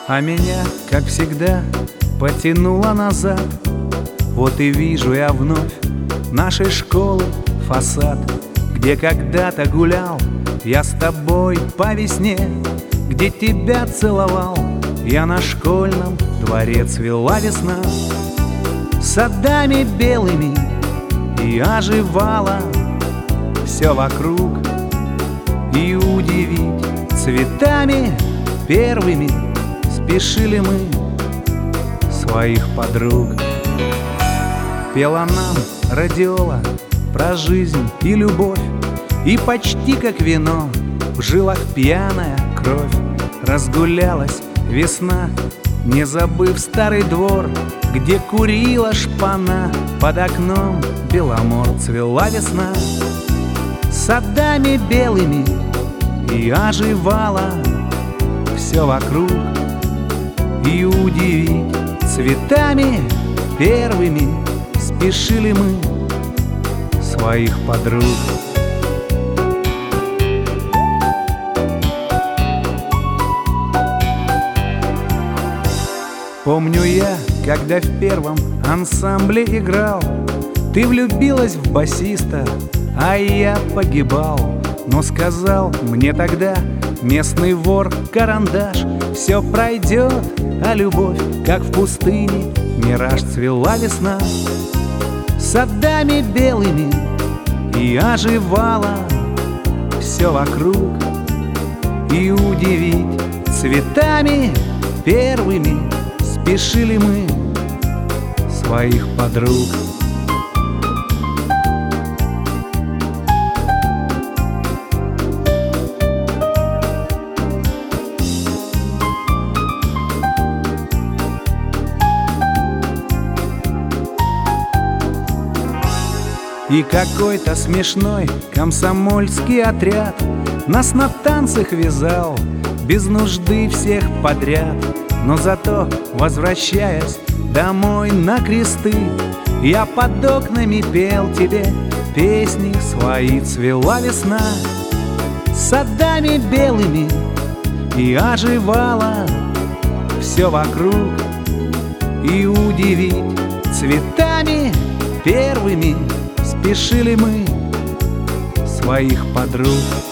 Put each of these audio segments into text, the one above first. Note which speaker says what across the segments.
Speaker 1: А меня, как всегда, потянуло назад. Вот и вижу я вновь нашей школы фасад, где когда-то гулял я с тобой по весне, где тебя целовал я на школьном дворе. Цвела весна садами белыми и оживала все вокруг, и удивить цветами первыми спешили мы своих подруг. Пела нам радиола про жизнь и любовь, и почти как вино в жилах пьяная кровь. Разгулялась весна, не забыв старый двор, где курила шпана под окном Беломор. Цвела весна садами белыми и оживала все вокруг, и удивить цветами первыми спешили мы своих подруг. Помню я, когда в первом ансамбле играл, ты влюбилась в басиста, а я погибал. Но сказал мне тогда местный вор Карандаш: все пройдет, а любовь, как в пустыне, мираж. Цвела весна садами белыми и оживала все вокруг, и удивить цветами первыми спешили мы своих подруг. И какой-то смешной комсомольский отряд нас на танцах вязал, без нужды всех подряд. Но зато, возвращаясь домой на кресты, я под окнами пел тебе песни свои. Цвела весна садами белыми и оживала все вокруг, и удивить цветами первыми спешили мы своих подруг.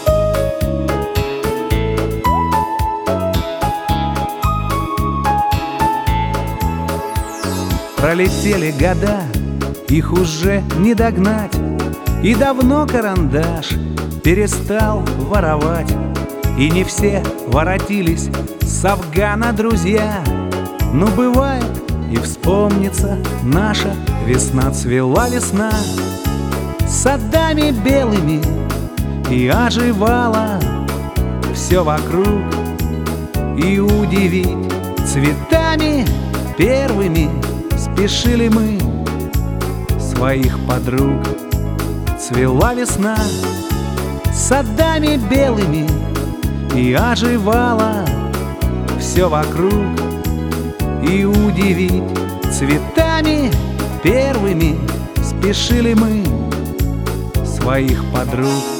Speaker 1: Пролетели года, их уже не догнать, и давно Карандаш перестал воровать. И не все воротились с Афгана друзья, но бывает и вспомнится наша весна. Цвела весна садами белыми и оживала все вокруг, и удивить цветами первыми спешили мы своих подруг. Цвела весна садами белыми и оживала все вокруг, и удивить цветами первыми спешили мы своих подруг.